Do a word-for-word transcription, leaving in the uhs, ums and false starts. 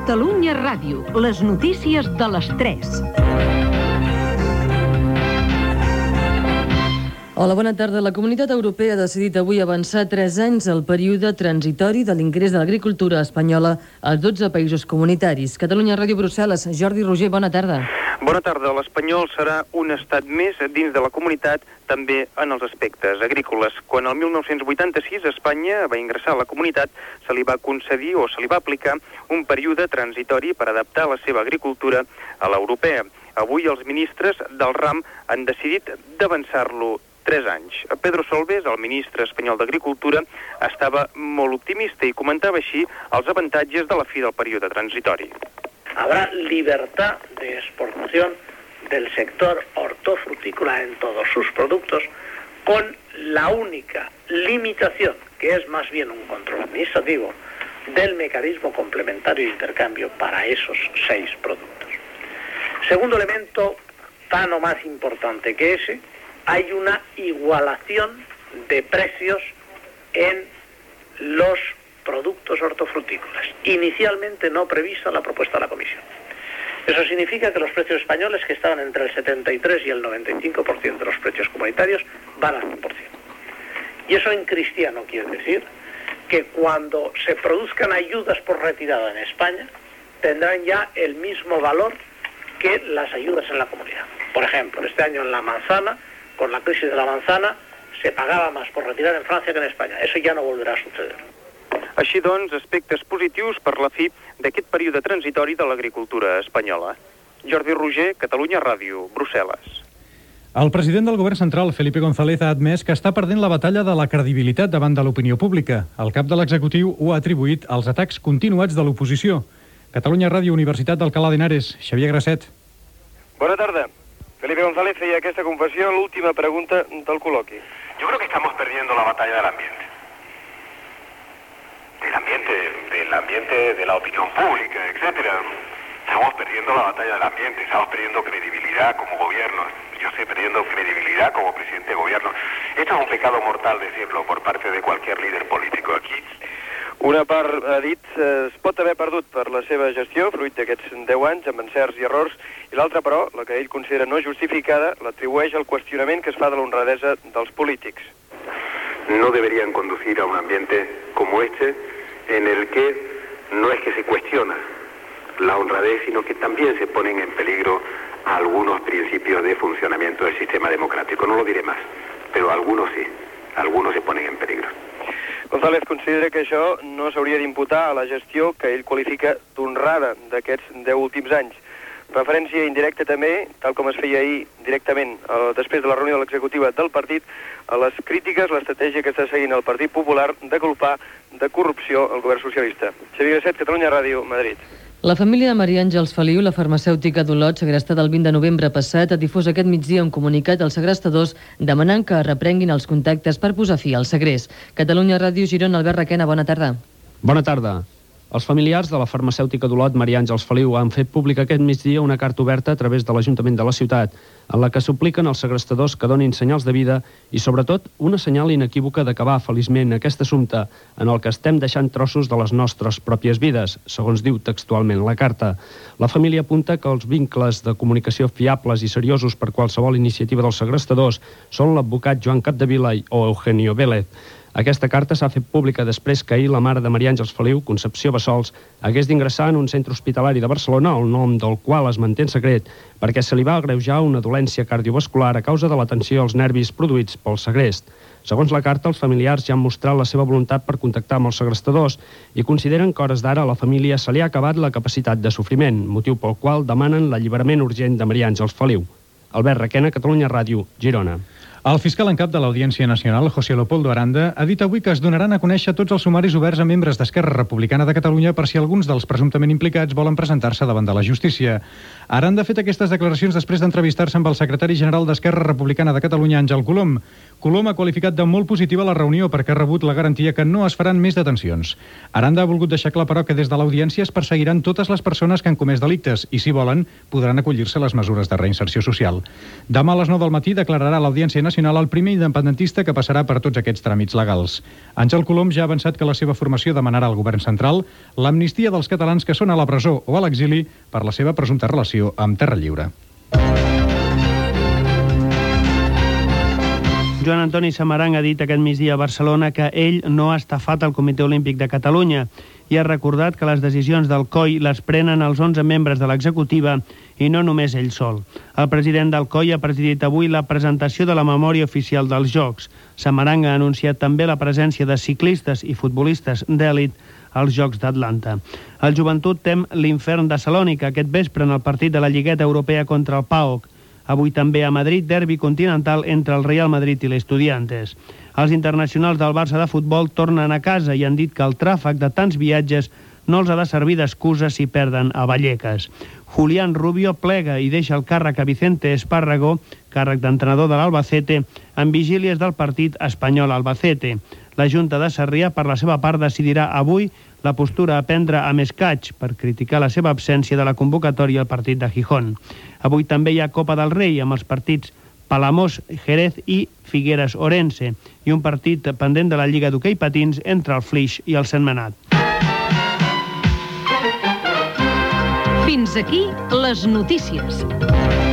Catalunya Ràdio, les notícies de les tres. Hola, bona tarda. La Comunitat Europea ha decidit avui avançar tres anys el període transitori de l'ingrés de l'agricultura espanyola als dotze països comunitaris. Catalunya Ràdio, Brussel·les. Jordi Roger, bona tarda. Bona tarda. L'espanyol serà un estat més dins de la comunitat, també en els aspectes agrícoles. Quan el mil nou-cents vuitanta-sis Espanya va ingressar a la comunitat, se li va concedir o se li va aplicar un període transitori per adaptar la seva agricultura a l'europea. Avui els ministres del ram han decidit d'avançar-lo tres anys. Pedro Solbes, el ministre espanyol d'Agricultura, estava molt optimista i comentava així els avantatges de la fi del període transitori. Habrá libertad de exportación del sector hortofrutícola en todos sus productos, con la única limitación, que es más bien un control administrativo, del mecanismo complementario de intercambio para esos seis productos. Segundo elemento, tan o más importante que ese, hay una igualación de precios en los productos hortofrutícolas, inicialmente no prevista en la propuesta de la Comisión. Eso significa que los precios españoles, que estaban entre el setenta y tres y el noventa y cinco por ciento de los precios comunitarios, van al cien por ciento. Y eso en cristiano quiere decir que cuando se produzcan ayudas por retirada en España, tendrán ya el mismo valor que las ayudas en la comunidad. Por ejemplo, este año en la manzana, con la crisis de la manzana, se pagava més per retirar en França que en Espanya. Eso ja no volverà a suceder. Així doncs, aspectes positius per la fi d'aquest període transitori de l'agricultura espanyola. Jordi Roger, Catalunya Ràdio, Brussel·les. El president del govern central, Felipe González, ha admès que està perdent la batalla de la credibilitat davant de l'opinió pública. El cap de l'executiu ho ha atribuït als atacs continuats de l'oposició. Catalunya Ràdio, Universitat d'Alcalá de Henares. Xavier Grasset. Bona tarda. Felipe González feia aquesta confessió en l'última pregunta del col·loqui. Yo creo que estamos perdiendo la batalla del ambiente. Del ambiente, del ambiente de la opinión pública, etcétera. Estamos perdiendo la batalla del ambiente, estamos perdiendo credibilidad como gobierno. Yo estoy perdiendo credibilidad como presidente de gobierno. Esto es un pecado mortal decirlo por parte de cualquier líder político aquí. Una part, ha dit, es pot haver perdut per la seva gestió, fruit d'aquests deu anys, amb encerts i errors, i l'altra, però, la que ell considera no justificada, l'atribueix al qüestionament que es fa de l'honradesa dels polítics. No deberían conducir a un ambiente como este, en el que no es que se cuestiona la honradez, sino que también se ponen en peligro algunos principios de funcionamiento del sistema democrático. No lo diré más, pero algunos sí, algunos se ponen en peligro. González considera que això no s'hauria d'imputar a la gestió que ell qualifica d'honrada d'aquests deu últims anys. Referència indirecta també, tal com es feia ahir directament, eh, després de la reunió de l'executiva del partit, a les crítiques, l'estratègia que està seguint el Partit Popular de culpar de corrupció el govern socialista. Xavier Grasset, Catalunya Ràdio, Madrid. La família de Maria Àngels Feliu, la farmacèutica d'Olot, segrestada el vint de novembre passat, ha difós aquest migdia un comunicat als segrestadors demanant que reprenguin els contactes per posar fi al segrest. Catalunya Ràdio, Girona, Albert Requena, bona tarda. Bona tarda. Els familiars de la farmacèutica d'Olot, Maria Àngels Feliu, han fet pública aquest migdia una carta oberta a través de l'Ajuntament de la ciutat, en la que supliquen als segrestadors que donin senyals de vida i, sobretot, una senyal inequívoca d'acabar feliçment aquest assumpte en el que estem deixant trossos de les nostres pròpies vides, segons diu textualment la carta. La família apunta que els vincles de comunicació fiables i seriosos per qualsevol iniciativa dels segrestadors són l'advocat Joan Capdevila o Eugenio Vélez. Aquesta carta s'ha fet pública després que ahir la mare de Maria Àngels Feliu, Concepció Bassols, hagués d'ingressar en un centre hospitalari de Barcelona, el nom del qual es manté en secret, perquè se li va agreujar una dolència cardiovascular a causa de la tensió als nervis produïts pel segrest. Segons la carta, els familiars ja han mostrat la seva voluntat per contactar amb els segrestadors i consideren que a hores d'ara a la família se li ha acabat la capacitat de sofriment, motiu pel qual demanen l'alliberament urgent de Maria Àngels Feliu. Albert Requena, Catalunya Ràdio, Girona. El fiscal en cap de l'Audiència Nacional, José Leopoldo Aranda, ha dit avui que es donaran a conèixer tots els sumaris oberts a membres d'Esquerra Republicana de Catalunya per si alguns dels presumptament implicats volen presentar-se davant de la justícia. Aranda ha fet aquestes declaracions després d'entrevistar-se amb el secretari general d'Esquerra Republicana de Catalunya, Àngel Colom. Colom ha qualificat de molt positiva la reunió perquè ha rebut la garantia que no es faran més detencions. Aranda ha volgut deixar clar, però, que des de l'Audiència es perseguiran totes les persones que han comès delictes i, si volen, podran acollir-se a les mesures de reinserció social. Demà a les nou del matí declararà l'Audiència Nacional Nacional el primer independentista que passarà per tots aquests tràmits legals. Àngel Colom ja ha avançat que la seva formació demanarà al govern central l'amnistia dels catalans que són a la presó o a l'exili per la seva presumpta relació amb Terra Lliure. Joan Antoni Samaranch ha dit aquest migdia a Barcelona que ell no ha estafat el Comitè Olímpic de Catalunya i ha recordat que les decisions del C O I les prenen els onze membres de l'executiva i no només ell sol. El president del C O I ha presidit avui la presentació de la memòria oficial dels Jocs. Samaranch ha anunciat també la presència de ciclistes i futbolistes d'èlit als Jocs d'Atlanta. El Joventut tem l'infern de Salònica aquest vespre en el partit de la Lligueta Europea contra el P A O K. Avui també a Madrid, derbi continental entre el Real Madrid i l'Estudiantes. Els internacionals del Barça de futbol tornen a casa i han dit que el tràfic de tants viatges no els ha de servir d'excusa si perden a Vallecas. Julián Rubio plega i deixa el càrrec a Vicente Espárrago, càrrec d'entrenador de l'Albacete, en vigílies del partit Espanyol-Albacete. La Junta de Sarrià, per la seva part, decidirà avui la postura a prendre a Mescaig per criticar la seva absència de la convocatòria al partit de Gijón. Avui també hi ha Copa del Rei amb els partits Palamós, Jerez i Figueres Orense i un partit pendent de la Lliga d'Hoquei Patins entre el Flix i el Sentmenat. Fins aquí les notícies.